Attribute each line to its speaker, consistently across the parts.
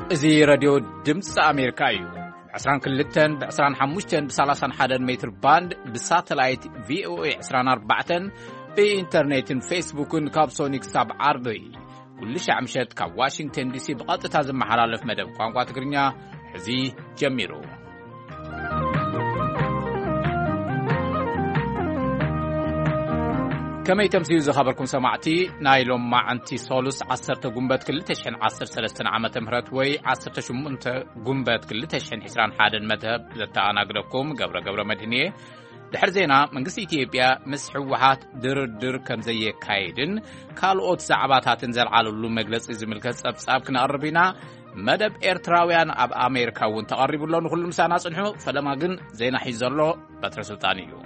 Speaker 1: እዚ راديو ድምጽ ኣሜሪካ እዩ 22 ب25 ب31 ሜትር ባንድ ብሳተላይት VOA 24 ብኢንተርኔትን ፌስቡክን ካብ ሶኒክ ሳብ ዓርቢ ኩሉ ሻምሸት ካብ ዋሽንግተን ዲሲ ብቐጥታ ዝመሓላለፍ መደብ ቋንቋ ትግርኛ ሕዚ ጀሚሩ كما يتمسيو زخبركم سمعتي نايلوم مع أنتي سولوس 10 جنبات كل تشحن 10 عامة مهرت وي 10 شمونت جنبات كل تشحن حسران حادن مذهب زتانا قربكم قبر مدينية دحر زينا من قصة إثيوبيا مسحوحات در كم زي كايدن كالوت زعباتات تنزل على اللو مجلس إذا ملكت أبساب كنا قربنا مدب إيرتراويان أب أمريكا وانتقرب الله نخل مساناس نحو فلما قن زينا حيزرلو بطر سلطانيو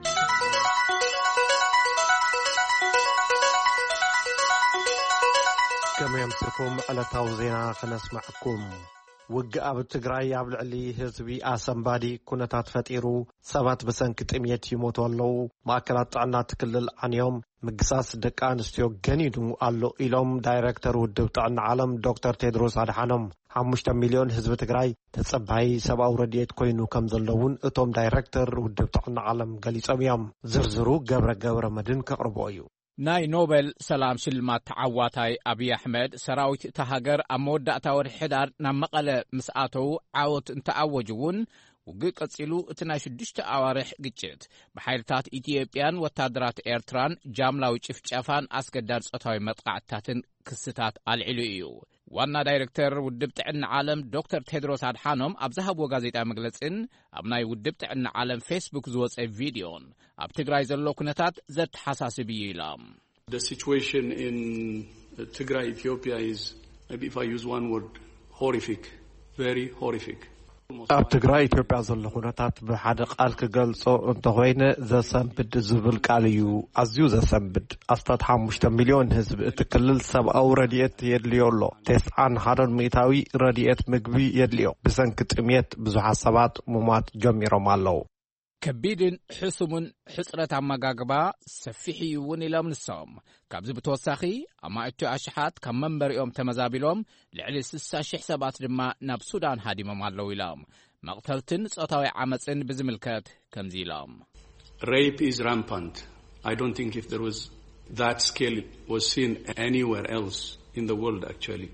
Speaker 2: كما يمسكم على توزينا خنسمعكم وقع بالتقرأي يابلعلي هزبي آسنبادي كونتات فتيرو سبات بسنك تميت يموت والله ماكلات عنات كل عن يوم مقصاص دكان استيو جنيدو قالو إلوم دايركتر ودوت عن عالم دكتور تيدروس عدحانم 5 مليون هزب تقرأي تتصبعي 7 رديت كوينو كمزلون اتوم دايركتر ودوت عن عالم قليس أميام زرزرو قبر مدن كأربويو
Speaker 1: ناي نوبل سلام شلمات عواتاي أبي أحمد سراوت تهاجر أمود دعتور حدار نمقل مساعته عاوت انتعوجون وقق أتصلو اتناشدشت أوارح قجت بحيرتات إثيوبيان وتادرات إيرتران جاملا وشفشافان أسكدار سطوي مطقعتاتن كستات العلويو وانا دايركتر ودبت عن عالم دكتور تيدروس عدحانم أبزهب وغازيتا مجلسين أبناي ودبت عن عالم فيسبوك زوز فيديون أبتقراي زلو كنتات زد حساسي بيلام.
Speaker 3: The situation in Tigray, Ethiopia is, maybe if I use one word, horrific, very horrific.
Speaker 2: ኣብ ትግራይ ኢትዮጵያ ዘሎ ኩነታት ብሓደ ቃል ክገልጾ እንተኾይነ ዘሰንብድ ዝብል ቃል እዩ ኣዝዩ ዘሰንብድ ኣስታት 5 ሚልዮን ህዝቢ እቲ ክልል ሰብኣዊ ረድኤት የድልዮ ኣሎ 91 ሚእታዊ ረድኤት ምግቢ የድልዮ ብሰንኪ ጥሜት ብዙሓት ሰባት ሙማት ጀሚሮም ኣለዉ
Speaker 1: كبيدن حسمون حصرة أماغاغبا سفيحي ونلام نسام كابز بتوساخي أما اتو أشحات كم منبر يوم تمزابلوم لعلي سسا شح سبات لما ناب سودان هادي ممالو إلام مقتلتن سأطاوي عامتين بزملكات كمزيلام.
Speaker 3: Rape is rampant. I don't think if there was that scale was seen anywhere else in the world actually.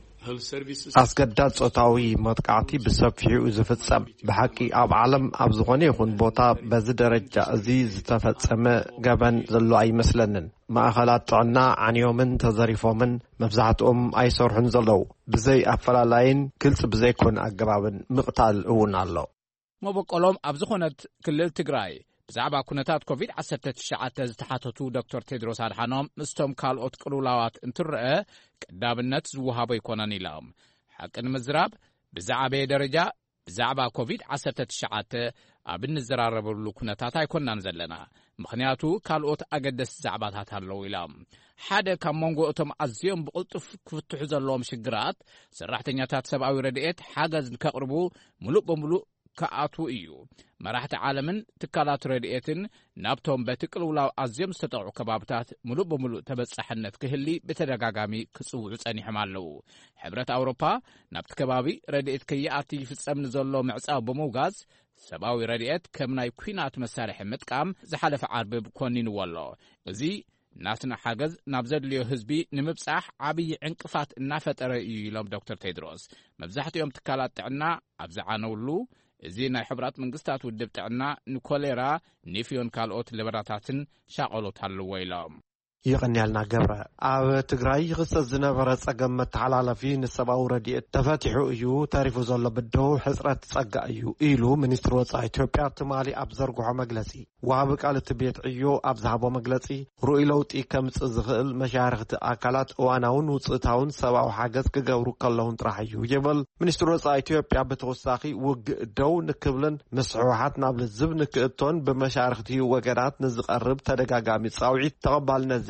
Speaker 2: أسقدات صوتاوي مطقعتي بسفيعو زفتسم بحقي أب عالم أب زغوني يخون بوتا بزي درجة أزيز تفتسم قبن زلو أي مسلنن ما أخلات عنا عن يومن تظريفو من مفزعت أي صورحن زلو بزي أفلا لاين كلس بزي كون أقبابن مقتال أون الله
Speaker 1: مبقولهم أب زغونت كلل تقراي بزعبا كونتات كوفيد 19 زتحاتتو دكتور تيدروس عدحانم مستوم كالوت قلولاوات انترأ قدابنت زوهابو يكونان إلام حقن مزراب بزعبا درجة بزعبا كوفيد 19 أبن الزراربلو كونتات يكونان زلنا مخنياتو كالوت أقدس زعباتات هالو إلام حدا كان مونغو أتم أزيوم بقلطف كفتح زلوم شقرات سراحتنياتات سبعوي ردئت حاجز كقربو ملوك بملوك كأتو إيو مراحة عالمن تكالات ردئتن نابتهم بتقلولاو أزيم ستطعو كبابتات ملو بملو تبس حنت كهلي بتدقاقامي كسو عساني حمالو حبرة أوروبا نابت كبابي ردئت كياتي في السمن زلو معصاو بموغاز سباوي ردئت كمناي كوينات مسارح متقام زحالف عربب كونين والله زي ناسنا حاجز نابزد ليو هزبي نمبصح عبي عنقفات النافطر يلوم دكتور تيدروس مبزحت يوم تكالات عنا أبزعانولو زينا حبرات منقستات ودبتعنا نكوليرا نيفيون كالوت لبراتاتن شاقلوت هالويلام
Speaker 2: يغنيالنا قبرة أو تقرأي غصة زنبرة صقمت على في نسبة رديئة تفاتحو إيو تعرفو زول بدو حسرة صقا إيو إيلو منستر وصا إثيوبيا تمالي أبزرقوها مجلسي وابق على تبيت إيو أبزهبو مجلسي رؤيلوت إيكامس إزغل مشارخة أكالات واناون وصتاون سباو حاجز كقورو كاللون تراحيو يبل منستر وصا إثيوبيا بتوساقي وقدو نكبلن مسعوحات نابل الزب نكتون بمشارختي وقرات نزق الرب تدقاقامي تصاوعي تقبالنا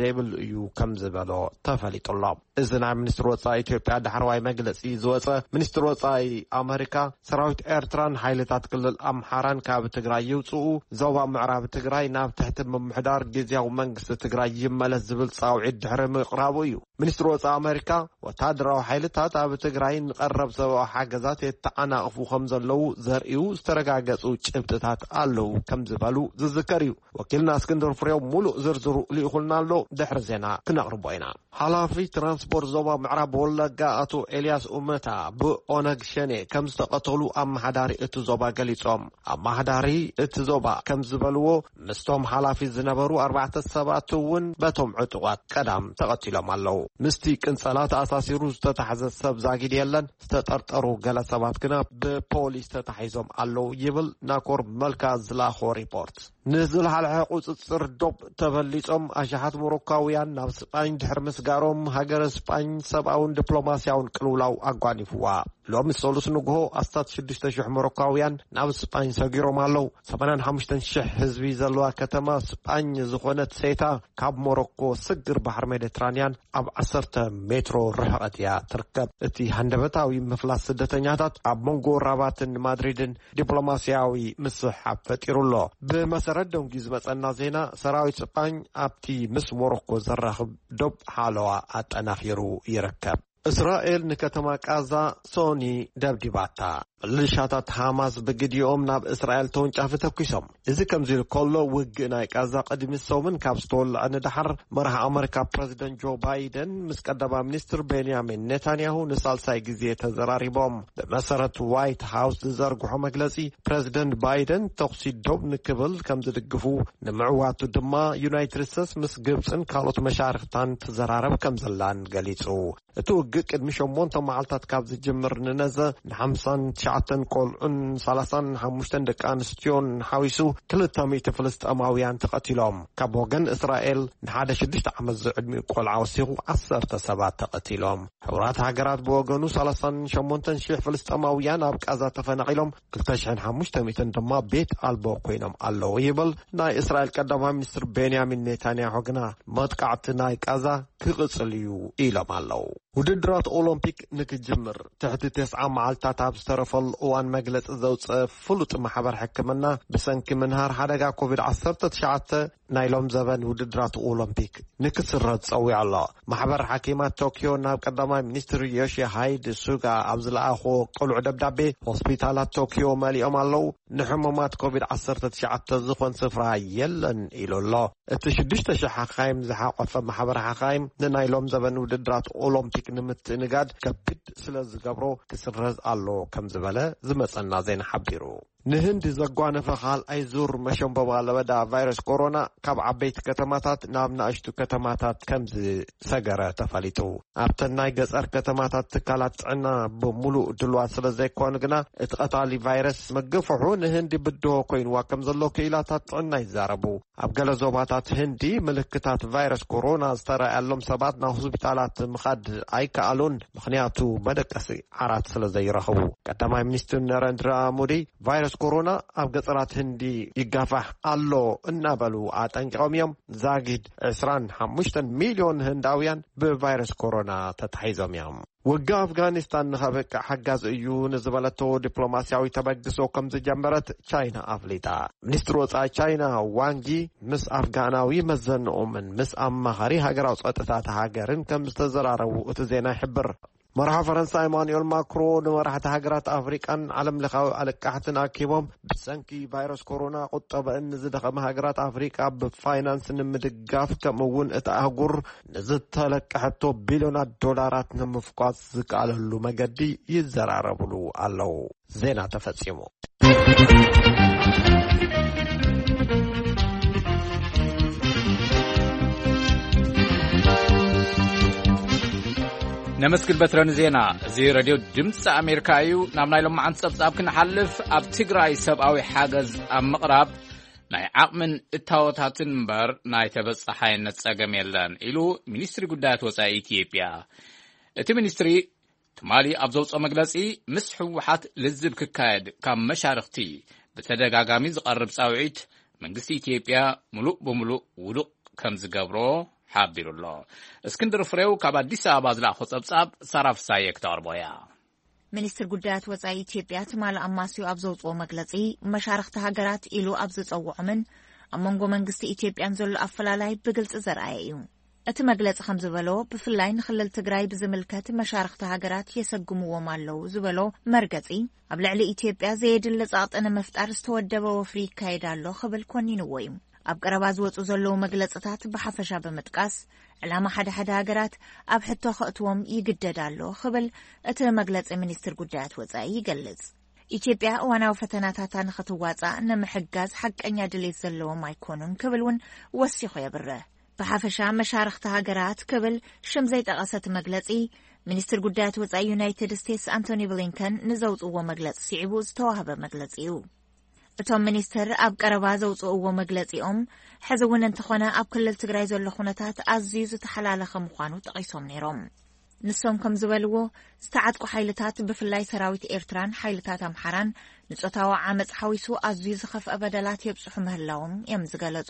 Speaker 2: ዘይብል እዩ ከም ዝበሎ ተፈሊጡሎ እዚ ናይ ሚኒስትር ወጻኢ ኢትዮጵያ ድሕረዋይ መግለጺ ዝወጸ ሚኒስትር ወጻኢ ኣሜሪካ ሰራዊት ኤርትራን ሓይልታት ክልል ኣምሓራን ካብ ትግራይ ይውጽኡ ዞባ ምዕራብ ትግራይ ናብ ትሕቲ ምምሕዳር ጊዜያዊ መንግስቲ ትግራይ ይመለስ ዝብል ጻውዒት ድሕሪ ምቕራቡ እዩ ሚኒስትር ወጻኢ ኣሜሪካ ወታደራዊ ሓይልታት ኣብ ትግራይ ንቐረብ ሰብኣዊ ሓገዛት የተዓናቕፉ ከም ዘለዉ ዘርእዩ ዝተረጋገጹ ጭብጥታት ኣለዉ ከም ዝበሉ ዝዝከር እዩ ወኪልና እስክንድር ፍሬው ሙሉእ ዝርዝሩ ልኢኹልና ኣሎ ድሕሪ ዜና ክነቕርቦ ኢና ሓላፊ ትራንስፖርት ዞባ ምዕራብ ወለጋ ኣቶ ኤልያስ ኡመታ ብኦነግ ሸኔ ከም ዝተቐተሉ ኣመሓዳሪ እቲ ዞባ ገሊጾም ኣመሓዳሪ እቲ ዞባ ከም ዝበልዎ ምስቶም ሓላፊ ዝነበሩ 4 ሰባት እውን በቶም ዕጡቋት ቀዳም ተቐቲሎም ኣለዉ ምስቲ ቅንጸላት ኣሳሲሩ ዝተታሕዘ ሰብ ዛጊድ የለን ዝተጠርጠሩ ገለ ሰባት ግና ብፖሊስ ተታሒዞም ኣለዉ ይብል ናኮር መልካ ዝላኾ ሪፖርት ንዝለሓልሐ ቁፅፅር ዶብ ተበሊጾም ኣሽሓት ሞሮካውያን ናብ ስጳኝ ድሕሪ ምስጋሮም ሃገረ ስጳኝ ሰብኣውን ዲፕሎማስያውን ቅልውላው ኣጓኒፍዋ ሎሚ ሰሉስ ንግሆ ኣስታት 6,000 ሞሮካውያን ናብ ስጳኝ ሰጊሮም ኣለዉ 85,000 ህዝቢ ዘለዋ ከተማ ስጳኝ ዝኾነት ሴታ ካብ ሞሮኮ ስግር ባሕር ሜዲትራንያን ኣብ 10 ሜትሮ ርሕቐት እያ ትርከብ እቲ ሃንደበታዊ ምፍላስ ስደተኛታት ኣብ መንጎ ራባትን ማድሪድን ዲፕሎማስያዊ ምስሓብ ፈጢሩሎ ብመሰረት ደንጊ ዝመጸና ዜና ሰራዊት ስጳኝ ኣብቲ ምስ ሞሮኮ ዘራኽብ ዶብ ሓለዋ ኣጠናኺሩ ይርከብ እስራኤል ንከተማ ቃዛ ሶኒ ደብዲባታ ልሻታት ሃማስ ብግዲኦም ናብ እስራኤል ተወንጫፊ ተኩሶም እዚ ከምዚ ከሎ ውግእ ናይ ቃዛ ቀድሚ ሰሙን ካብ ዝተወልዐ ንድሕር መራሒ ኣሜሪካ ፕሬዚደንት ጆ ባይደን ምስ ቀዳማ ሚኒስትር ቤንያሚን ኔታንያሁ ንሳልሳይ ግዜ ተዘራሪቦም ብመሰረት ዋይት ሃውስ ዝዘርግሖ መግለጺ ፕሬዚደንት ባይደን ተኹሲ ዶብ ንክብል ከም ዝድግፉ ንምዕዋቱ ድማ ዩናይትድ ስቴትስ ምስ ግብፅን ካልኦት መሻርክታን ትዘራረብ ከም ዘላን ገሊጹ እቲ ውግእ ቅድሚ 8 መዓልታት ካብ ዝጅምር ንነዘ ን59 ቆልዑን 35 ደቂ ኣንስትዮን ሓዊሱ 200 ፍልስጥኤማውያን ተቐቲሎም ካብ ወገን እስራኤል ንሓደ 6 ዓመት ዝዕድሚኡ ቆልዓ ወሲኹ 10 ሰባት ተቐቲሎም ሕብራት ሃገራት ብወገኑ 38,000 ፍልስጥኤማውያን ኣብ ቃዛ ተፈናቂሎም 2,500 ድማ ቤት ኣልቦ ኮይኖም ኣለዉ ይብል ናይ እስራኤል ቀዳማይ ሚኒስትር ቤንያሚን ኔታንያሁ ግና መጥቃዕቲ ናይ ቃዛ ክቕጽል እዩ ኢሎም ኣለዉ ውድድራት ኦሎምፒክ ንክጅምር ትሕቲ 9 መዓልታት ኣብ ዝተረፈሉ እዋን መግለፂ ዘውፅአ ፍሉጥ ማሕበር ሕክምና ብሰንኪ ምንሃር ሓደጋ ኮቪድ-19 ናይሎም ዘበን ውድድራት ኦሎምፒክ ንክስረዝ ፀዊዑ ኣሎ ማሕበር ሓኪማት ቶኪዮ ናብ ቀዳማይ ሚኒስትር ዮሺሃይደ ሱጋ ኣብ ዝለኣኾ ቅሉዕ ደብዳቤ ሆስፒታላት ቶኪዮ መሊኦም ኣለዉ ንሕሙማት ኮቪድ-19 ዝኾን ስፍራ የለን ኢሉ ኣሎ እቲ 6,000 ሓኻይም ዝሓቆፈ ማሕበር ሓኻይም ንናይሎም ዘበን ውድድራት ኦሎምፒክ ንምትንጋድ ከቢድ ስለ ዝገብሮ ክስረዝ ኣሎ ከም ዝበለ ዝመጸና ዜና ሓቢሩ ንህንዲ ዘጓነፈ ካልኣይ ዙር መሸንበባ ለበዳ ቫይረስ ኮሮና ካብ ዓበይቲ ከተማታት ናብ ንኣሽቱ ከተማታት ከም ዝሰገረ ተፈሊጡ ኣብተን ናይ ገጠር ከተማታት ትካላት ጥዕና ብሙሉእ ድልዋት ስለ ዘይኮኑ ግና እቲ ቀታሊ ቫይረስ መገፈሑ ንህንዲ ብድሆ ኮይኑዋ ከም ዘሎ ክኢላታት ጥዕና ይዛረቡ ኣብ ገለ ዞባታት ህንዲ ምልክታት ቫይረስ ኮሮና ዝተረኣየሎም ሰባት ናብ ሆስፒታላት ምኻድ ኣይከኣሉን ምክንያቱ መደቀሲ ዓራት ስለ ዘይረኽቡ ቀዳማይ ሚኒስትር ነረንድራ ሞዲ ቫይረስ ኮሮና ኣብ ገጠራት ህንዲ ይጋፋሕ ኣሎ እናበሉ ኣጠንቂቖም እዮም ዛጊድ 25 ሚልዮን ህንዳውያን ብቫይረስ ኮሮና ተታሒዞም እዮም ውጋ ኣፍጋኒስታን ንኸበቅዕ ሓጋዝ እዩ ንዝበለቶ ዲፕሎማስያዊ ተበግሶ ከም ዝጀመረት ቻይና ኣፍሊጣ ሚኒስትር ወጻኢ ቻይና ዋንጊ ምስ ኣፍጋናዊ መዘንኦምን ምስ ኣማኻሪ ሃገራዊ ፀጥታት ሃገርን ከም ዝተዘራረቡ እቲ ዜና ይሕብር መራሒ ፈረንሳይ ኢማኑኤል ማክሮን ንመራሕቲ ሃገራት ኣፍሪቃን ዓለም ለኻዊ ኣለቃሕትን ኣኪቦም ብሰንኪ ቫይረስ ኮሮና ቁጠበአን ንዝደኸመ ሃገራት ኣፍሪቃ ብፋይናንስ ንምድጋፍ ከምኡውን እቲ ኣህጉር ንዝተለቅሐቶ ቢልዮናት ዶላራት ንምፍቋስ ዝከኣለሉ መገዲ ይዘራረብሉ ኣለዉ ዜና ተፈጺሙ
Speaker 1: نمسكل بترن زينا زي راديو دمس أمريكا يو نامنا لهم عن سبب كنحلف أب تجري سبعوي حاجز أم مقرب ناي عقمن التوتات نمبر ناي تبص حين نتساقم يلان إلو مينستري قدات وسائي إثيوبيا إتي مينستري تمالي أبزوص أمجلسي مسحو وحات لزب ككاد كام مشارختي بتدقاقامي زقرب ساوعيت من قصي إثيوبيا ملوء بملوء ولوء كم زقابرو ሓቢሩ ኣሎ እስክንድር ፍሬው ካብ አዲስ አበባ ዝላኹ ጸብጻብ ሳራፍሳየ ክተቕርቦያ
Speaker 4: ሚኒስትር ጉዳያት ወጻኢ ኢትዮጵያ ትማል ኣማስዩ ኣብ ዘውፅኦ መግለጺ መሻርክቲ ሃገራት ኢሉ ኣብ ዝጸውዖምን ኣብ መንጎ መንግስቲ ኢትዮጵያን ዘሎ ኣፈላላይ ብግልጽ ዘርአየ እዩ እቲ መግለጺ ከም ዝበሎ ብፍላይ ንክልል ትግራይ ብዝምልከት መሻርክቲ ሃገራት የሰግምዎም ኣለዉ ዝበሎ መርገጺ ኣብ ልዕሊ ኢትዮጵያ ዘየድሊ ጸቕጥን ምፍጣር ዝተወደበ ወፍሪ ይካየድ ኣሎ ክብል ኮኒንዎ እዩ ኣብ ቀረባ ዝወፁ ዘለዉ መግለጽታት ብሓፈሻ ብምጥቃስ ዕላማ ሓደ ሃገራት ኣብ ሕቶ ከእትዎም ይግደድ ኣሎ ክብል እቲ መግለጺ ሚኒስትር ጉዳያት ወጻኢ ይገልጽ ኢትዮጵያ እዋናዊ ፈተናታታ ንኽትዋጻእ ንምሕጋዝ ሓቀኛ ድሌት ዘለዎም ኣይኮኑን ክብል እውን ወሲኹ የብርህ ብሓፈሻ መሻርክቲ ሃገራት ክብል ሽም ዘይጠቐሰት መግለጺ ሚኒስትር ጉዳያት ወጻኢ ዩናይትድ ስቴትስ አንቶኒ ብሊንከን ንዘውፅዎ መግለጺ ሲዒቡ ዝተዋህበ መግለጺ እዩ እቶም ሚኒስትር ኣብ ቀረባ ዘውፅእዎ መግለጺኦም ሕዚ እውን እንተኾነ ኣብ ክልል ትግራይ ዘሎ ኩነታት ኣዝዩ ዝተሓላለኸ ምዃኑ ጠቒሶም ነይሮም ንሶም ከም ዝበልዎ ዝተዓጥቁ ሓይልታት ብፍላይ ሰራዊት ኤርትራን ሓይልታት ኣምሓራን ንጾታዊ ዓመፅ ሓዊሱ ኣዝዩ ዝኸፍአ በደላት የብፅሑ ምህላዎም እዮም ዝገለጹ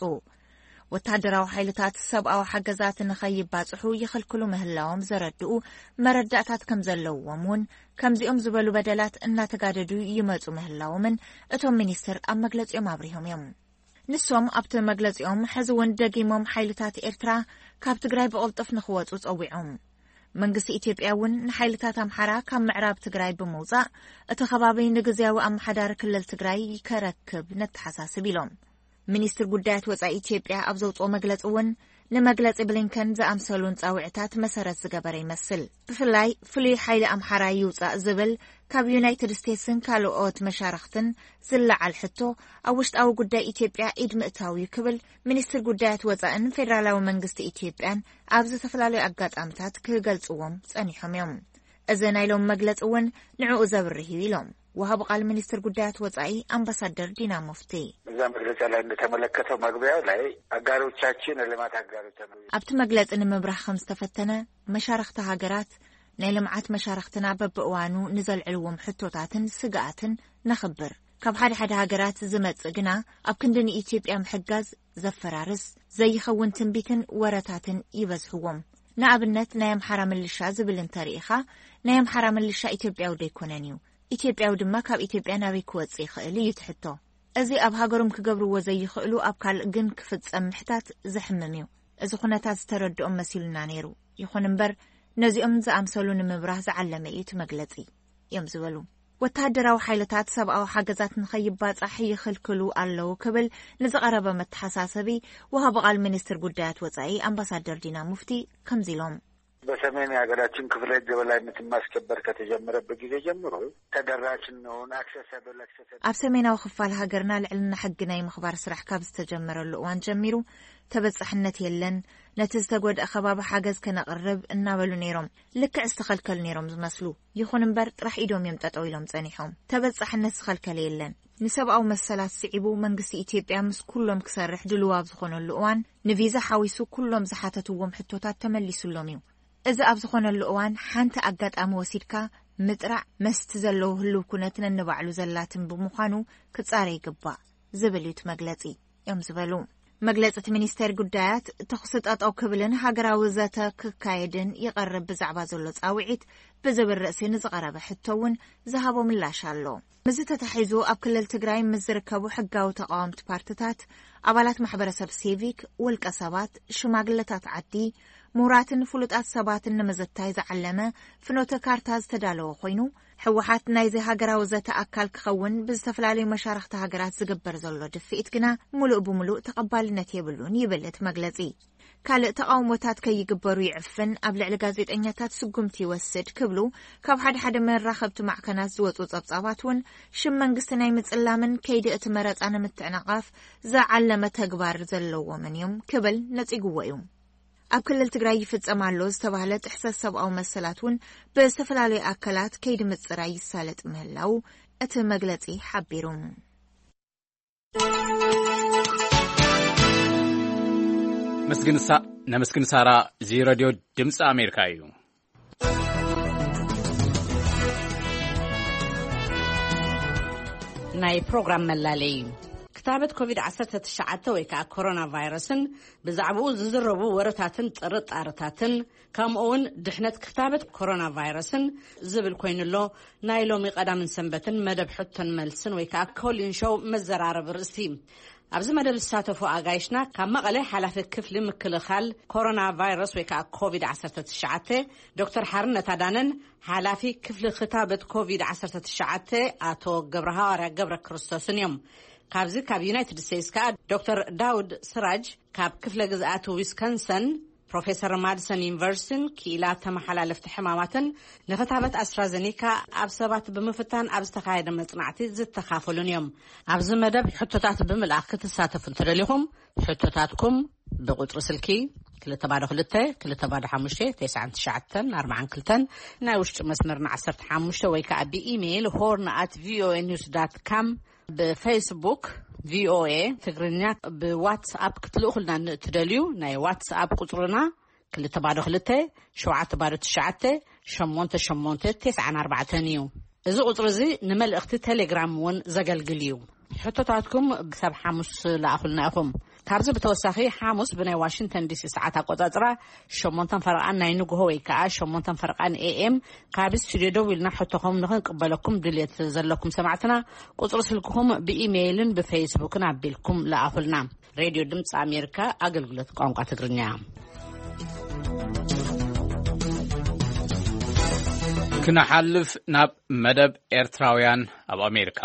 Speaker 4: ወታደራዊ ሓይልታት ሰብኣዊ ሓገዛት ንኸይባጽሑ ይኽልክሉ ምህላዎም ዘረድኡ መረዳእታት ከም ዘለዎም እውን ከምዚኦም ዝበሉ በደላት እናተጋደዱ ይመፁ ምህላዎምን እቶም ሚኒስትር ኣብ መግለጺኦም አብሪሆም እዮም ንሶም ኣብቲ መግለጺኦም ሕዚ እውን ደጊሞም ሓይልታት ኤርትራ ካብ ትግራይ ብቕልጥፍ ንኽወፁ ጸዊዖም መንግስቲ ኢትዮጵያ እውን ንሓይልታት ኣምሓራ ካብ ምዕራብ ትግራይ ብምውፃእ እቲ ከባቢ ንግዝያዊ ኣመሓዳሪ ክልል ትግራይ ይከረክብ ነተሓሳስብ ኢሎም ሚኒስትር ጉዳያት ወጻኢ ኢትዮጵያ ኣብ ዘውፅኦ መግለጺ እውን ንመግለጺ ብሊንከን ዝኣምሰሉን ጻውዕታት መሰረት ዝገበረ ይመስል ብፍላይ ፍሉይ ሓይሊ ኣምሓራ ይውፃእ ዝብል ካብ ዩናይትድ ስቴትስን ካልኦት መሻርክትን ዝለዓል ሕቶ ኣብ ውሽጣዊ ጉዳይ ኢትዮጵያ ኢድ ምእታዊ ክብል ሚኒስትር ጉዳያት ወጻኢን ፌደራላዊ መንግስቲ ኢትዮጵያን ኣብ ዝተፈላለዩ ኣጋጣሚታት ክገልጽዎም ጸኒሖም እዮም እዚ ናይሎም መግለጺ እውን ንዕኡ ዘብርህ ኢሎም وهاب قال ሚኒስትር ጉዳያት ወጻኢ አምባሳደር ዲና ሙፍቲ
Speaker 5: እዛ መግለጫ ላይ እንደተመለከተው መግቢያው ላይ አጋሮቻችን ለማት አጋሮቻችን
Speaker 4: ኣብቲ መግለጽ ንምብራህ ከም ዝተፈተነ መሻርክቲ ሃገራት ናይ ልምዓት መሻርክትና በብእዋኑ ንዘልዕልዎም ሕቶታትን ስጋኣትን ነኽብር ካብ ሓደ ሃገራት ዝመጽእ ግና ኣብ ክንድን ኢትዮጵያ ምሕጋዝ ዘፈራርስ ዘይኸውን ትንቢትን ወረታትን ይበዝሕዎም ንኣብነት ናይ ኣምሓራ ምልሻ ዝብል እንተሪኢኻ ናይ ኣምሓራ ምልሻ ኢትዮጵያዊ ደይኮነን እዩ ኢትዮጵያዊ ድማ ካብ ኢትዮጵያ ናበይ ክወጽእ ይኽእል እዩ ትሕቶ እዚ ኣብ ሃገሮም ክገብርዎ ዘይኽእሉ ኣብ ካልእ ግን ክፍጸም ምሕታት ዝሕምም እዩ እዚ ኩነታት ዝተረድኦም መሲሉና ነይሩ ይኹን እምበር ነዚኦም ዝኣምሰሉ ንምብራህ ዝዓለመ እዩ ትመግለጺ እዮም ዝበሉ ወታደራዊ ሓይልታት ሰብኣዊ ሓገዛት ንኸይባጻሕ ይኽልክሉ ኣለዉ ክብል ንዝቐረበ መተሓሳሰቢ ወሃብ ቃል ሚኒስትር ጉዳያት ወጻኢ አምባሳደር ዲና ሙፍቲ ከምዚ ኢሎም
Speaker 5: በሰሜን የሀገራችን ክፍለ የበላይነት ማስከበር ከተጀመረበት ጊዜ ጀምሮ ተደራሽን ነው አክሰሰብል
Speaker 4: ኣብ ሰሜናዊ ክፋል ሃገርና ልዕልና ሕጊ ናይ ምኽባር ስራሕ ካብ ዝተጀመረሉ እዋን ጀሚሩ ተበጻሕነት የለን ነቲ ዝተጎድአ ከባቢ ሓገዝ ከነቕርብ እናበሉ ነይሮም ልክዕ ዝተኸልከሉ ነይሮም ዝመስሉ ይኹን እምበር ጥራሕ ኢዶም እዮም ጠጠው ኢሎም ጸኒሖም ተበጻሕነት ዝኸልከለ የለን ንሰብኣዊ መሰላት ስዒቡ መንግስቲ ኢትዮጵያ ምስ ኩሎም ክሰርሕ ድልዋብ ዝኾነሉ እዋን ንቪዛ ሓዊሱ ኩሎም ዝሓተትዎም ሕቶታት ተመሊሱሎም እዩ እዚ ኣብ ዝኾነሉ እዋን ሓንቲ ኣጋጣሚ ወሲድካ ምጥራዕ መስቲ ዘለዎ ህልው ኩነት ነንባዕሉ ዘላትን ብምዃኑ ክጻረ ይግባእ ዝብል እዩ መግለጺ እዮም ዝበሉ መግለጽቲ ሚኒስተር ጉዳያት ተኽስጣጣው ክብልን ሃገራዊ ዘተ ክካየድን ይቐርብ ብዛዕባ ዘሎ ጻውዒት ብዝብል ርእሲ ንዝቐረበ ሕቶውን ዝሃቦ ምላሽ ኣሎ ምዝ ተታሒዙ ኣብ ክልል ትግራይ ምስ ዝርከቡ ሕጋዊ ተቃዋምቲ ፓርቲታት ኣባላት ማሕበረሰብ ሲቪክ ውልቀ ሰባት ሽማግለታት ዓዲ ምሁራትን ፍሉጣት ሰባትን ንምዝታይ ዝዓለመ ፍኖተ ካርታ ዝተዳለወ ኮይኑ ሕወሓት ናይዚ ሃገራዊ ዘተ ኣካል ክኸውን ብዝተፈላለዩ መሻርክቲ ሃገራት ዝግበር ዘሎ ድፍኢት ግና ሙሉእ ብምሉእ ተቐባልነት የብሉን ይብል እቲ መግለጺ ካልእ ተቃውሞታት ከይግበሩ ይዕፍን ኣብ ልዕሊ ጋዜጠኛታት ስጉምቲ ይወስድ ክብሉ ካብ ሓደ መራኸብቲ ማዕከናት ዝወፁ ጸብጻባት እውን ሽም መንግስቲ ናይ ምጽላምን ከይዲ እቲ መረጻ ንምትዕናቓፍ ዝዓለመ ተግባር ዘለዎምን እዮም ክብል ነጺግዎ እዩ ኣብ ክልል ትግራይ ይፍጸም ኣሎ ዝተባህለ ጥሕሰት ሰብኣዊ መሰላት እውን ብዝተፈላለዩ ኣካላት ከይዲ ምጽራይ ይሳለጥ ምህላው እቲ መግለጺ ሓቢሩ
Speaker 1: ነመስግን ሳራ እዚ ሬድዮ ድምፂ ኣሜሪካ እዩ
Speaker 6: ናይ ፕሮግራም መላለይ ክታበት ኮቪድ-19 ወይ ከዓ ኮሮና ቫይረስን ብዛዕባኡ ዝዝረቡ ወረታትን ጥርጣርታትን ከምኡውን ድሕነት ክታበት ኮሮና ቫይረስን ዝብል ኮይኑሎ ናይ ሎሚ ቀዳምን ሰንበትን መደብ ሕቶን መልስን ወይ ከዓ ኮሊን ሾው መዘራረብ ርእሲ ኣብዚ መደብ ዝሳተፉ ኣጋይሽና ካብ መቐለ ሓላፊ ክፍሊ ምክልኻል ኮሮና ቫይረስ ወይ ከዓ ኮቪድ-19 ዶክተር ሓርነት ኣዳነን ሓላፊ ክፍሊ ክታበት ኮቪድ-19 አቶ ገብረሃዋርያ ገብረ ክርስቶስን እዮም። ካብዚ ካብ ዩናይትድ ስቴትስ ከዓ ዶክተር ዳውድ ስራጅ ካብ ክፍለ ግዝኣት ዊስኮንሰን ፕሮፌሰር ማዲሰን ዩኒቨርሲቲን ክኢላ ተመሓላለፍቲ ሕማማትን ንክታበት ኣስትራዘኒካ ኣብ ሰባት ብምፍታን ኣብ ዝተኻየደ መጽናዕቲ ዝተኻፈሉን እዮም። ኣብዚ መደብ ሕቶታት ብምልኣኽ ክትሳተፉ እንተደሊኹም ሕቶታትኩም ብቁጥሪ ስልኪ 225 ናይ ውሽጢ መስመርና 15 ወይ ከዓ ብኢሜይል horn@voanews.com በፌስቡክ VOA ትግርኛ በዋትስኣፕ ክትልኡልና ንትደልዩ ናይ ዋትስኣፕ ቁጽርና 229889894 እዩ። እዚ ቁጽሪ እዚ ንመልእኽቲ ቴሌግራም ውን ዘገልግል እዩ። ሕቶታትኩም ብሰብ ሓሙስ ላእኹልና ኢኹም። ካብዚ ብተወሳኺ ሓሙስ ብናይ ዋሽንግተን ዲሲ ሰዓት ኣቆጻጽራ 8 ፈረቓን ናይ ንግሆ ወይ ከዓ 8 ፈረቓን AM ካብ ስቱድዮ ደው ኢልና ሕቶኹም ንኽንቅበለኩም ድሌት ዘለኩም ሰማዕትና ቁጽሪ ስልክኹም ብኢሜይልን ብፌስቡክን ኣቢልኩም ላእኹልና። ሬድዮ ድምፂ ኣሜሪካ ኣገልግሎት ቋንቋ ትግርኛ።
Speaker 1: ክነሓልፍ ናብ መደብ ኤርትራውያን ኣብ ኣሜሪካ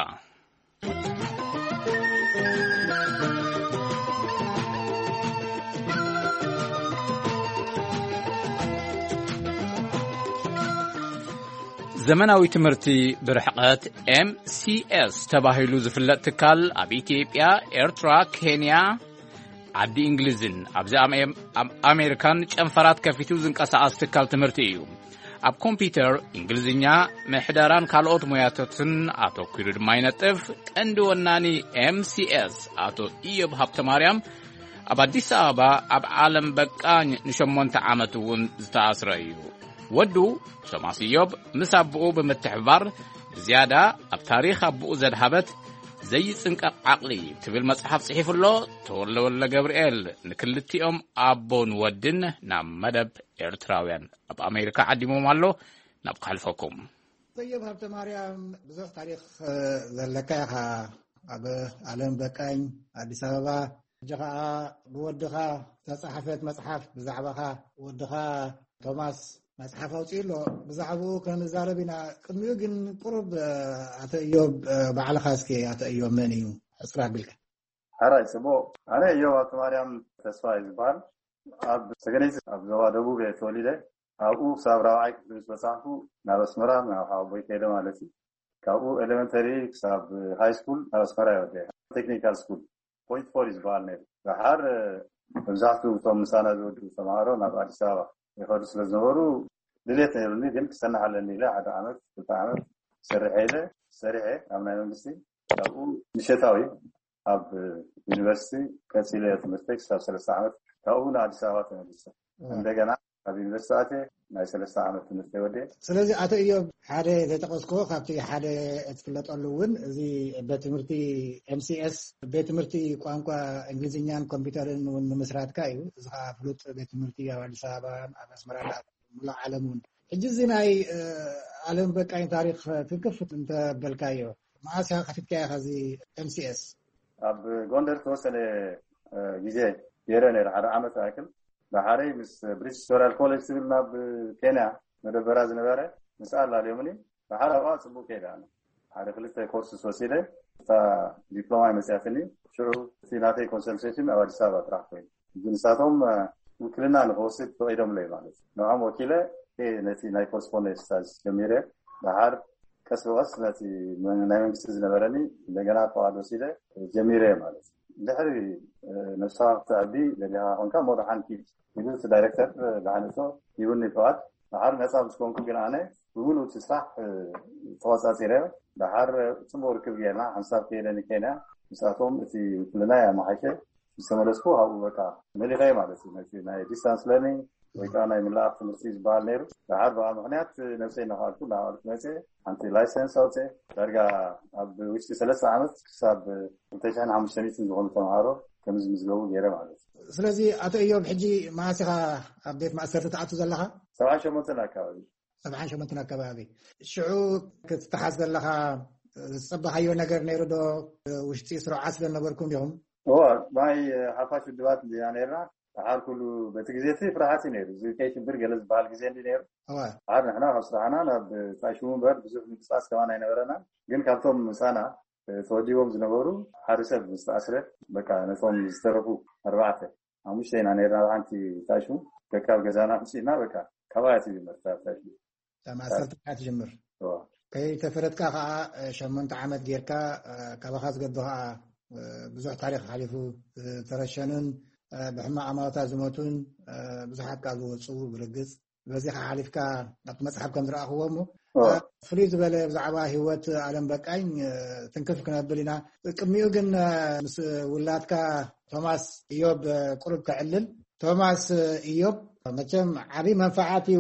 Speaker 1: ዘመናዊ ትምህርቲ ብርሕቀት MCS ተባሂሉ ዝፍለጥ ትካል ኣብ ኢትዮጵያ፣ ኤርትራ፣ ኬንያ፣ ዓዲ እንግሊዝን ኣብዚ ኣሜሪካን ጨንፈራት ከፊቱ ዝንቀሳቐስ ትካል ትምህርቲ እዩ። ኣብ ኮምፒውተር፣ እንግሊዝኛ፣ ምሕደራን ካልኦት ሞያታትን ኣተኲሩ ድማ ይነጥፍ። ቀንዲ ወናኒ MCS ኣቶ ኢዮብ ሃብተማርያም ኣብ አዲስ አበባ ኣብ ዓለም በቃኝ ን8 ዓመት እውን ዝተኣስረ እዩ። ወዱ ቶማስ ኢዮብ ምስ አብኡ ብምትሕባር ዝያዳ ኣብ ታሪኽ አብኡ ዘድሃበት ዘይጽንቀቕ ዓቕሊ ትብል መጽሓፍ ጽሒፍሎ ተወልደ ገብርኤል ንክልቲኦም አቦን ወድን ናብ መደብ ኤርትራውያን ኣብ አሜሪካ ዓዲሞም ኣሎ። ናብ ካልፈኩም
Speaker 7: ኢዮብ ሃብተማርያም ብዙሕ ታሪኽ ዘለካ ኢኻ ኣብ ዓለም በቃኝ አዲስ አበባ ጀኻ ብወድኻ ተጻሕፈት መጽሓፍ ብዛዕባኻ ወድኻ ቶማስ መጽሓፍ ኣውፂኢሎ ብዛዕባኡ ክንዛረብና ቅድሚኡ ግን ቁርብ ኣቶ ኢዮብ ባዕልኻ እስኪ ኣቶ ኢዮብ መን እዩ ኣጽራ ቢልካ
Speaker 8: ሓራይ ጽቡቕ ኣነ ኢዮብ ሃብተማርያም ተስፋይ ዝበሃል ኣብ ሰገነይት ኣብ ዞባ ደቡብ ተወሊደ ኣብኡ ክሳብ 4ይ ክፍሊ በጻሕኩ ናብ ኣስመራ ናብ ሓወይ ከይደ ማለት እዩ። ካብኡ ኤሌመንተሪ ክሳብ ሃይ ስኩል ናብ ኣስመራ ይወደ ቴክኒካል ስኩል ፖይንት ፎር ዝበሃል ነይሩ። ድሓር መብዛሕትኡ እቶም ምሳና ዝወዱ ተምሃሮ ናብ ኣዲስ አበባ ይኸዱ ስለ ዝነበሩ ድሌት ነይሩኒ። ግን ክሰናሓለኒ ኢለ 1 ዓመት 2 ዓመት ሰሪሐ ኣብ ናይ መንግስቲ ካብኡ ምሸታዊ ኣብ ዩኒቨርሲቲ ቀፂለ ትምህርተይ ክሳብ 3 ዓመት ካብኡ ንኣዲስ አበባ ተመሊሰ እንደገና ኣብ ዩኒቨርሲቲ ናይ 3 ዓመት ትምህርቲ ወደ። ስለዚ
Speaker 7: ኣቶ ኢዮብ ሓደ ዘጠቀስኮ ካብቲ ሓደ እትፍለጠሉ እውን እዚ በትምህርቲ MCS በትምህርቲ ቋንቋ እንግሊዝኛን ኮምፒውተርን እውን ንምስራትካ እዩ። እዚ ከዓ ፍሉጥ በትምህርቲ ኣብ አዲስ አበባ ኣብ ኣስመራ ሙሉእ ዓለም እውን ሕጂ እዚ ናይ ዓለም በቃኝ ታሪክ ትክፍት እንተበልካዮ መዓስ ከፊትካዮ ከዚ MCS
Speaker 8: ኣብ ጎንደር ተወሰነ ግዜ ገይረ ነይረ 1 ዓመት ያክል ብሓረይ ምስ ብሪቲሽ ሂስቶሪካል ኮሌጅ ሲቪል ናብ ኬንያ መደበራ ዝነበረ ምስኣል አለሙኒ ብሓረ ኣብኣ ጽቡቕ ከይዳ ነው። ሓደ 2 ኮርስ ወሲደ እታ ዲፕሎማ መጽያፍኒ ሽዑ ሲናተይ ኮንሰልቴሽን ኣብ አዲስ አበባ ጥራሕ ኮይኑ ግንሳቶም ውክልና ንወስድ ተወይዶም ላይ ማለት ነው። ወኪለ ነቲ ናይ ኮረስፖንደንስ ስታጅ ጀሚረ ብሓር ቀስ በቀስ ነቲ ናይ መንግስቲ ዝነበረኒ እንደገና ተዋዶ ሲደ ጀሚረ ማለት ድሕሪ ነፍሳ ተዓቢ ለሊሃ ሆንካ ሞዳሓንቲ ሚሉት ዳይሬክተር ለዓነቶ ይውኒ ተዋድ ብሓር ነፃ ምስኮንኩ ግን ኣነ ብሙሉ ትስራሕ ተዋጻጺረ ብሓር ጽቡቕ ርክብ ጌርና ሓንሳብ ከይደኒ ኬንያ ምስኣቶም እቲ ውክልና ያማሓሸ ዝተመለስኩ ኣብኡ በቃ መሊኸይ ማለት እዩ። ናይ ዲስታንስ ለርኒንግ ويكان يملأ في مرسيز بالنير بعد بقى مغنيات نفسي نقال كل عارف نفسي أنت لايسنس أوتي ترجع بويش 3 عامات حساب انتشان عم شنيت نقول تمارو كمز مزجو غيره معلش
Speaker 7: سلازي أتو يوم حجي ما سيها أبديت ما أسرت تعطو زلها
Speaker 8: 7 شمتنا كابي
Speaker 7: 7 شمتنا كبابي شعو كتحس لها صبح أيو نجار نيرودو وشتي سرعة عسل نبركم يوم
Speaker 8: هو معي حفاش الدوات اللي يعني رنا تعال كله بتجزيتي فرحتي نير زي كيش برجلز بالجزين دي نير عارف احنا مصرعنا انا بتعيشون برد بزوف نقصاص كمان ينورنا جن كابتم سنه توديهم زنبورو حارسه مستأسره بقى نفهم يسترفوا 4 مش هنا نيرنا انت تعيشون كاب جزانا مسينا بقى كوايتي بمستأسره
Speaker 7: تمام أسرت تجمر كي تفرد كا شمنت عمد جيركا كبخاز قدها بزح تاريخ حليفو ترشنن بحما عمالتا زموتون بزحات كازو وصو برقص بزيخ حليفكا مصحف كم رأخوامو فريد بلا بزعبا هيوات عالم بكاين تنكف كنا بلنا كميو جن ولادكا توماس إيوب قرب كعلل توماس إيوب مجم عبي منفعاتي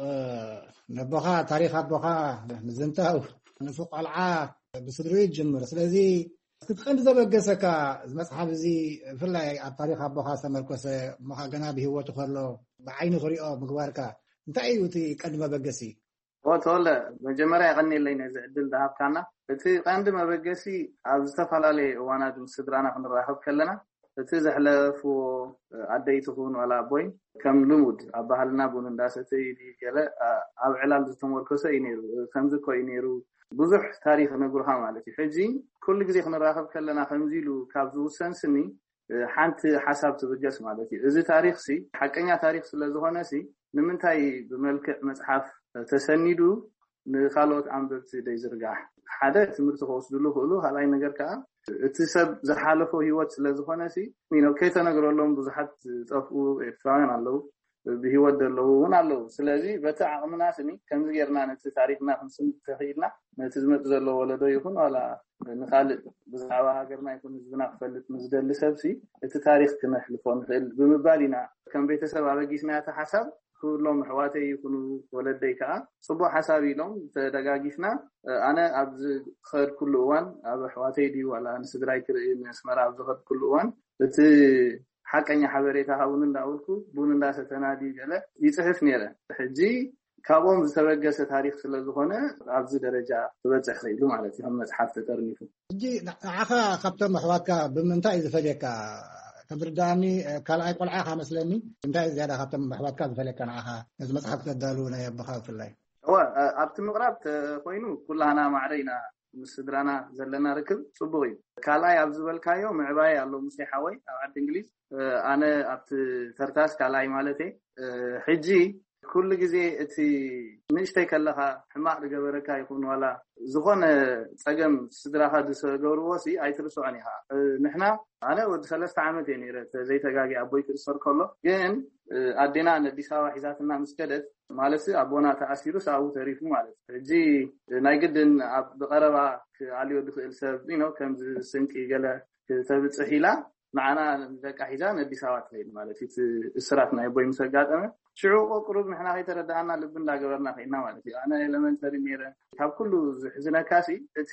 Speaker 7: نبخا تاريخات بخا مزنتاو نفوق العا بصدري جمر سلازي كنت زبقسك مصحف زي فلاي التاريخ ابوها سمركوسه ما غنا بهوته خلو بعين خريقه مغباركا انتي وتي قدمه بقسي
Speaker 9: وتولى مجمرا يغني لنا زعدل ذهب كان بتي قندمه بقسي ازتفلالي وانا مسدرانا كنراحب كلنا بتي زحلفو عديتكون ولا بوي كم لمود ابهلنا بون انداستي دي كلا اب علال زتمركوسه ينيرو كمزكو ينيرو بزح تاريخ نقولها مالتي حجي كل جزء خنراخب كلنا خمزيلو كابزو سنسني حنت حساب تبجس مالتي اذا تاريخ سي حقኛ تاريخ ስለዝሆነ سي ንምንታይ بملكع مصحف تسنيدو نخالوت አንበብቲ ደይዝርጋሕ ሓደ ትምህርቲ ወስዱሉ ሁሉ ሃላይ ነገር ከ እትሰብ ዘሓለፈ ህይወት ስለዝሆነ سي ሚኖ ከይተነግረሎም ብዙሓት ጠፍኡ ኤርትራውያን አለው بهيوت دلوون الله سلازي بتعقمنا سني كم زيرنا نت تاريخنا خمسين تخيلنا نتزمت زلوا ولده يكون ولا نخالد بزعوا هاجرنا يكون زبنا فلت مزدل سبسي التاريخ كنا حلفون بمبالينا كم بيتسبب على جسمنا حسب كلهم حواتي يكونوا ولديكا صبوا حسابي لهم تدقاقيشنا أنا أبز خير كل وان أبو حواتي دي ولا نسدراي نسمر أبز خير كل وان حقኛ حبريتا هاون እንዳውልኩ ቡን እንዳሰተናዲ ገለ ይጽህፍ ነረ ሕጂ ካብኦም ዝተበገሰ ታሪክ ስለዝኾነ ኣብዚ ደረጃ ተበጽሕ ይሉ ማለት እዩ መጽሐፍ ተጠርኒፉ
Speaker 7: ሕጂ አኻ ካብቶም ኣሕዋትካ ብምንታይ ዝፈለካ ተብርዳኒ ካልኣይ ቆልዓኻ መስለኒ እንታይ ዝያዳ ካብቶም ኣሕዋትካ ዝፈለካ ንኣኻ ነዚ መጽሐፍ ተዳሉ ናይ ኣባኻ ፍላይ
Speaker 9: ኣብቲ ምቕራብ ኮይኑ ኩላና ማዕረይና مسدرانا زلنا ركب صبغي كالاي ابزبلكايو معباي الله مسيحاوي عبد انجليز انا ابت ترتاس كالاي مالتي حجي كل غزي اتي نشتي كلها حماق جبركا يكون ولا زغون صقم سدراها دسغوروسي ايترسو عنيها نحنا انا ود 3 عامات ينيرت زي تغاغي ابوي كسر كله ግን አዲና አዲስ አበባ ሒዛትና መስከደት ማለት አቦና ተአሲሩ ሳው ተሪፉ ማለት እጂ ናይግድን በቀረባ አልዮ ድክእል ሰብ ነው ከም ስንቂ ገለ ተብጽሒላ معنا ذاك حيزان አዲስ አበባ ትሄድ ማለት እስራት ናይ ቦይ መስጋጠመ ሽዑ ቁሩብ ንሕና ከይተረዳእና ልብ እንዳገበርና ኸይና ማለት እዩ አነ ኤሌመንተሪ ኔረ ካብ ኩሉ ዝሕዝነካሲ እቲ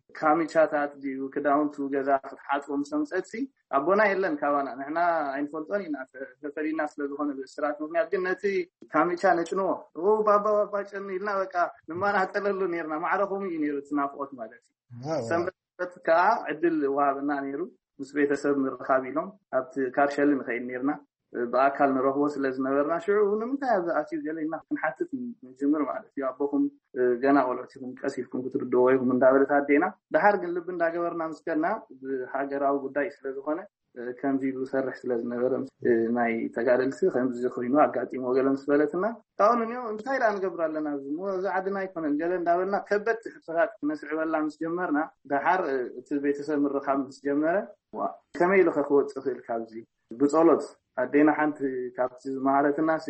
Speaker 9: ካሚቻታት ዲዩ ክዳውንቱ ገዛ ክትሓጽም ሰምጸቲ አቦና የለን ካባና ንሕና አይንፈልጦን ኢና ተፈሪና ስለዝኾነ እስራት ምክንያት ግን ነቲ ካሚቻ ነጭኖ ባባ ጨን ኢልና በቃ ንማና ጠለሉ ኔርና ማዕረኹም ይኔሩ ትናፍቆት ማለት እዩ ሰንበት ከ ዕድል ዋብና ኔሩ ምስ ቤተሰብ ምርኻብ ኢሎም ኣብቲ ካርሸል ንኸይድ ኔርና በአካል ንረኽቦ ስለዝነበርና ሽዑ ንምንታይ ኣብ ኣትዩ ገለና ክንሓትት ንጅምር ማለት እዩ ኣቦኹም ገና ቆልዕቲኩም ቀሲፍኩም ክትርድዎ እንዳበለት ኣዴና ድሓር ግን ልብ እንዳገበርና ምስከና ብሃገራዊ ጉዳይ ስለዝኾነ ከምዚ ዝሰርሕ ስለዝነበረ ናይ ተጋደልቲ ከምዚ ኮይኑ ኣጋጢሞ ገለ ምስበለትና ታውንኒዮ እንታይ ላ ንገብር ኣለና ዝዓድና ይኮነን ገለ እንዳበልና ከበድ ሕትታት ክነስዕበላ ምስ ጀመርና ድሓር እቲ ቤተሰብ ምርኻብ ምስ ጀመረ ከመይ ኢሉ ክወፅእ ክእል ካብዚ ብጸሎት ኣዴና ሓንቲ ካብቲ ማለትና ሲ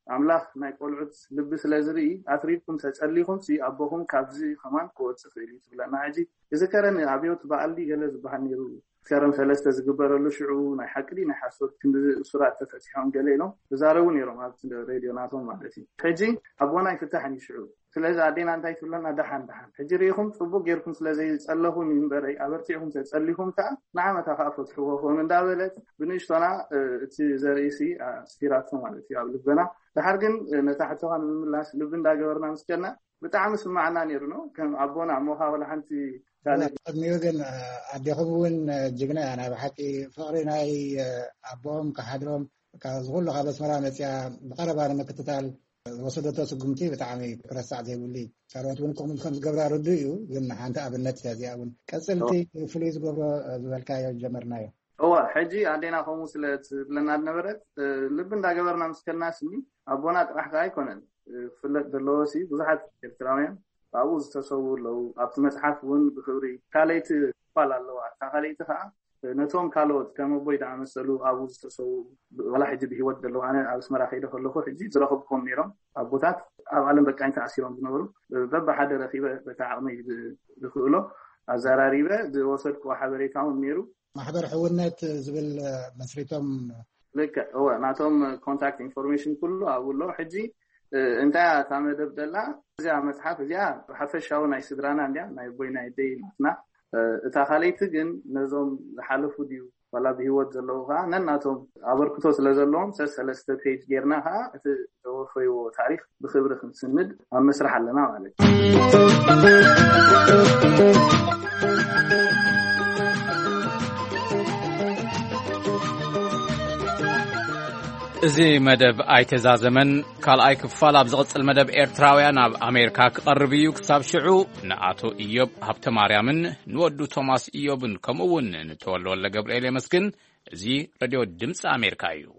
Speaker 9: ኣምላኽ ናይ ቆልዑት ልቢ ስለዝርኢ ኣትሪድኩም ተጸሊኹም ሲ ኣቦኹም ካብዚ ከማን ክወጽእ ክእል እዩ ትብለና ሕጂ ዝከረን ኣብዮት በዓልዲ ገለ ዝበሃል ነይሩ ከረም ሰለስተ ዝግበረሉ ሽዑ ናይ ሓቅዲ ናይ ሓሶት ክንዲ ሱራት ተፈቲሖም ገለ ኢሎም ዝዛረቡ ነይሮም ኣብ ሬድዮናቶም ማለት እዩ ሕጂ ኣቦና ይፍታሕን ይሽዑ ስለዚ ኣዴና እንታይ ትብለና ደሓን ሕጂ ርኢኹም ጽቡቕ ጌርኩም ስለዘይጸለኹም ይንበረይ ኣበርቲዕኩም ተጸሊኹም ከዓ ንዓመት ከዓ ፈትሕዎ ኾኑ እንዳበለት ብንእሽቶና እቲ ዘርእሲ ስፊራቶ ማለት እዩ ኣብ ልበና ድሓር ግን ነታሕተኻ ንምምላስ ልቢ እንዳገበርና ምስከና ብጣዕሚ ስማዕና ነይሩ ነው ከም ኣቦና እሞኻ ወላ ሓንቲ
Speaker 7: ቅድሚኡ ግን ኣዴኹም እውን ጅግና እያ ናይ ብሓቂ ፍቕሪ ናይ ኣቦኦም ካሓድሮም ካብ ዝኩሉ ካብ ኣስመራ መፅያ ብቐረባ ንምክትታል ወሰደቶ ስጉምቲ ብጣዕሚ ክረሳዕ ዘይብሉ ካልኦት እውን ከም ዝገብራ ርዱ እዩ ግን ሓንቲ ኣብነት እዚኣ እውን ቀፅልቲ ፍሉይ ዝገብሮ ዝበልካዮ ጀመርናዮ
Speaker 9: እዋ ሕጂ ኣዴና ከምኡ ስለትብለና ነበረት ልቢ እንዳገበርና ምስከልና ስኒ ኣቦና ጥራሕ ከዓ ኣይኮነን ፍለጥ ዘለዎ ሲ ብዙሓት ኤርትራውያን ኣብኡ ዝተሰዉ ኣለው ኣብቲ መፅሓፍ እውን ብክብሪ ካልይቲ ባል ኣለዋ ካልይቲ ከዓ ነቶም ካልኦት ከም ኣቦይ ዝኣመሰሉ ኣብኡ ዝተሰዉ ወላ ሕጂ ብሂወት ዘለዉ ኣነ ኣብ ኣስመራ ከይደ ከለኹ ሕጂ ዝረኸብኩም ነይሮም ኣቦታት ኣብ ዓለም በቃኝ ተኣሲሮም ዝነበሩ በብሓደ ረኺበ በታ ዓቕመይ ዝኽእሎ ኣዘራሪበ ዝወሰድኩ ሓበሬታ እውን ነይሩ
Speaker 7: ማሕበር ሕውነት ዝብል መስሪቶም
Speaker 9: ልክዕ እወ ናቶም ኮንታክት ኢንፎርሜሽን ኩሉ ኣብኡ ኣሎ ሕጂ እንታይ ታመደብ ደላ እዚኣ መፅሓፍ እዚኣ ሓፈሻዊ ናይ ስድራና እንድያ ናይ ቦይ ናይ ደይ ናትና እታ ካልይቲ ግን ነዞም ዝሓለፉ ድዩ ወላ ብሂወት ዘለዉ ከዓ ነናቶም ኣበርክቶ ስለ ዘለዎም ሰለስተ ፔጅ ጌርና ከዓ እቲ ተወፈይዎ ታሪክ ብክብሪ ክንስንድ ኣብ መስራሕ ኣለና ማለት
Speaker 1: እዚ መደብ ኣይተዛዘመን ካልኣይ ክፋል ኣብ ዝቕጽል መደብ ኤርትራውያን ኣብ ኣሜሪካ ክቐርብ እዩ ክሳብ ሽዑ ንኣቶ ኢዮብ ሃብተ ማርያምን ንወዱ ቶማስ ኢዮብን ከምኡውን ንተወልወለ ገብርኤል የመስግን እዚ ሬድዮ ድምፂ ኣሜሪካ እዩ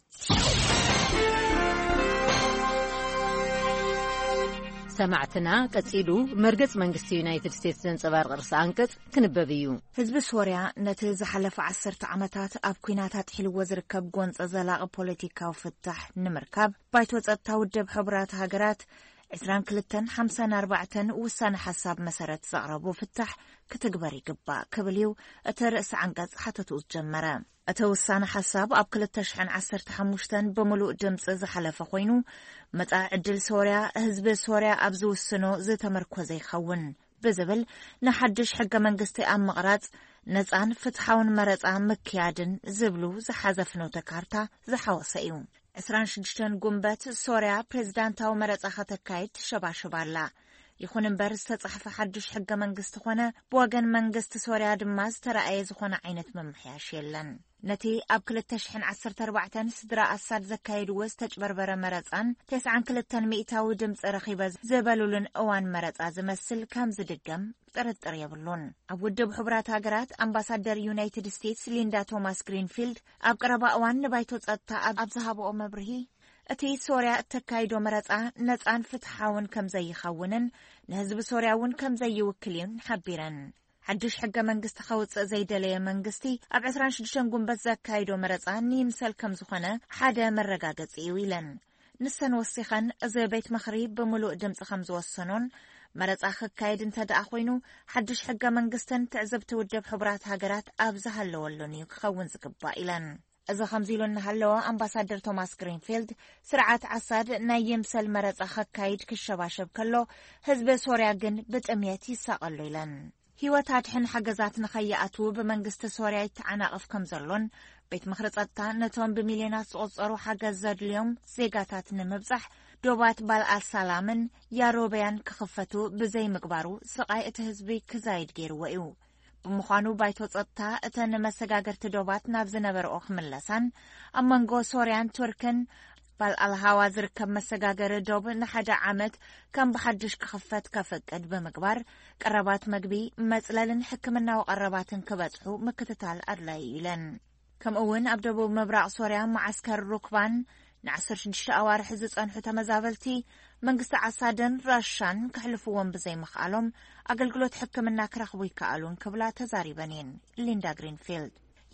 Speaker 10: ሰማዕትና ቀጺሉ መርገጽ መንግስቲ ዩናይትድ ስቴትስ ዘንጸባርቕ ርእሲ አንቀጽ ክንበብ እዩ
Speaker 4: ህዝቢ ሶርያ ነቲ ዝሓለፈ 10 ዓመታት ኣብ ኩናታት ሒልዎ ዝርከብ ጎንፀ ዘላቒ ፖለቲካዊ ፍታሕ ንምርካብ ባይቶ ጸጥታ ውድብ ሕብራት ሃገራት 2254 ውሳነ ሓሳብ መሰረት ዘቕረቡ ፍታሕ ክትግበር ይግባእ ክብል እዩ እቲ ርእሲ አንቀጽ ሓተቱ ጀመረ እቲ ውሳነ ሓሳብ ኣብ 2015 ብምሉእ ድምፂ ዝሓለፈ ኮይኑ መጻኢ ዕድል ሶርያ ህዝቢ ሶርያ ኣብ ዝውስኖ ዝተመርኮዘ ይኸውን ብዝብል ንሓድሽ ሕገ መንግስቲ ኣብ ምቕራጽ ነፃን ፍትሓውን መረፃ ምክያድን ዝብሉ ዝሓዘ ፍኖተ ካርታ ዝሓወሰ እዩ 26 ጉንበት ሶርያ ፕሬዝዳንታዊ መረፃ ከተካይድ ትሸባሸባላ ይኹን እምበር ዝተጻሕፈ ሓድሽ ሕገ መንግስቲ ኾነ ብወገን መንግስቲ ሶርያ ድማ ዝተረኣየ ዝኾነ ዓይነት መምሕያሽ የለን ነቲ ኣብ 2014 ስድራ ኣሳድ ዘካየድዎ ዝተጭበርበረ መረፃን 92 ሚእታዊ ድምፂ ረኺበ ዝበሉልን እዋን መረፃ ዝመስል ከም ዝድገም ጥርጥር የብሉን ኣብ ውድብ ሕብራት ሃገራት ኣምባሳደር ዩናይትድ ስቴትስ ሊንዳ ቶማስ ግሪንፊልድ ኣብ ቀረባ እዋን ንባይቶ ጸጥታ ኣብ ዝሃብኦ መብርሂ እቲ ሶርያ እተካይዶ መረፃ ነፃን ፍትሓውን ከም ዘይኸውንን ንህዝቢ ሶርያ እውን ከም ዘይውክል እዩን ሓቢረን ሓድሽ ሕገ መንግስቲ ከውፅእ ዘይደለየ መንግስቲ ኣብ 26 ጉንበት ዘካይዶ መረፃ ንይምሰል ከም ዝኾነ ሓደ መረጋገፂ እዩ ኢለን ንሰን ወሲኸን እዚ ቤት ምኽሪ ብምሉእ ድምፂ ከም ዝወሰኖን መረፃ ክካየድ እንተደኣ ኮይኑ ሓድሽ ሕገ መንግስትን ትዕዝብቲ ውድብ ሕብራት ሃገራት ኣብ ዝሃለወሉን እዩ ክኸውን ዝግባእ ኢለን እዚ ከምዚ ኢሉ እናሃለወ ኣምባሳደር ቶማስ ግሪንፊልድ ስርዓት ዓሳድ ናይ ይምሰል መረፃ ክካየድ ክሸባሸብ ከሎ ህዝቢ ሶርያ ግን ብጥምየት ይሳቐሉ ኢለን ህይወት ኣድሕን ሓገዛት ንኸይኣትዉ ብመንግስቲ ሶርያ ይተዓናቕፍ ከም ዘሎን ቤት ምኽሪ ጸጥታ ነቶም ብሚልዮናት ዝቑጸሩ ሓገዝ ዘድልዮም ዜጋታት ንምብጻሕ ዶባት ባልኣልሳላምን ያሮብያን ክኽፈቱ ብዘይ ምግባሩ ስቓይ እቲ ህዝቢ ክዛይድ ገይርዎ እዩ ብምዃኑ ባይቶ ጸጥታ እተን መሰጋገርቲ ዶባት ናብ ዝነበርኦ ክምለሳን ኣብ መንጎ ሶርያን ቱርክን ባልኣልሃዋ ዝርከብ መሰጋገሪ ዶብ ንሓደ ዓመት ከም ብሓድሽ ክኽፈት ከፈቅድ ብምግባር ቀረባት መግቢ መጽለልን ሕክምናዊ ቀረባትን ክበጽሑ ምክትታል ኣድላይ ኢለን ከምኡውን ኣብ ደቡብ ምብራቕ ሶርያ ማዓስከር ሩክባን ን16 ኣዋርሒ ዝጸንሑ ተመዛበልቲ መንግስቲ ዓሳድን ራሻን ክሕልፍዎም ብዘይምኽኣሎም ኣገልግሎት ሕክምና ክረኽቡ ይከኣሉን ክብላ ተዛሪበን እየን ሊንዳ ግሪንፊልድ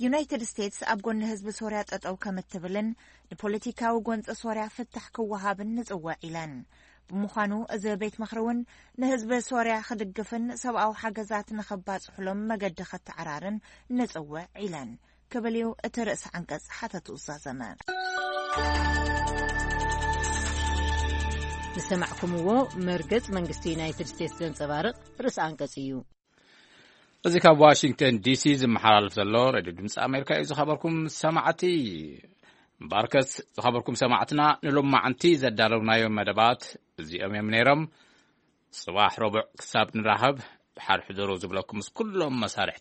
Speaker 4: ዩናይትድ ስቴትስ ኣብ ጎኒ ህዝቢ ሶርያ ጠጠው ከምትብልን ንፖለቲካዊ ጎንፂ ሶርያ ፍታሕ ክወሃብን ንጽውዕ ኢለን ብምዃኑ እዚ ቤት ምኽሪ እውን ንህዝቢ ሶርያ ክድግፍን ሰብኣዊ ሓገዛት ንኸባጽሕሎም መገዲ ከተዓራርን ንጽውዕ ኢለን ክብል እዩ እቲ ርእሲ አንቀጽ ሓተቱ ዘዘመ
Speaker 10: ዝሰማዕኩምዎ መርገጽ መንግስቲ ዩናይትድ ስቴትስ ዘንጸባርቕ ርእሲ አንቀጽ እዩ
Speaker 1: እዚ ካብ ዋሽንግተን ዲሲ ዝመሓላለፍ ዘሎ ሬድዮ ድምፂ ኣሜሪካ እዩ ዝኸበርኩም ሰማዕቲ ባርከስ ዝኸበርኩም ሰማዕትና ንሎማዓንቲ ዘዳለውናዮም መደባት እዚኦም እዮም ነይሮም ጽባሕ ረቡዕ ክሳብ ንራኸብ ብሓር ሕድሩ ዝብለኩም ምስ ኩሎም መሳርሕቲ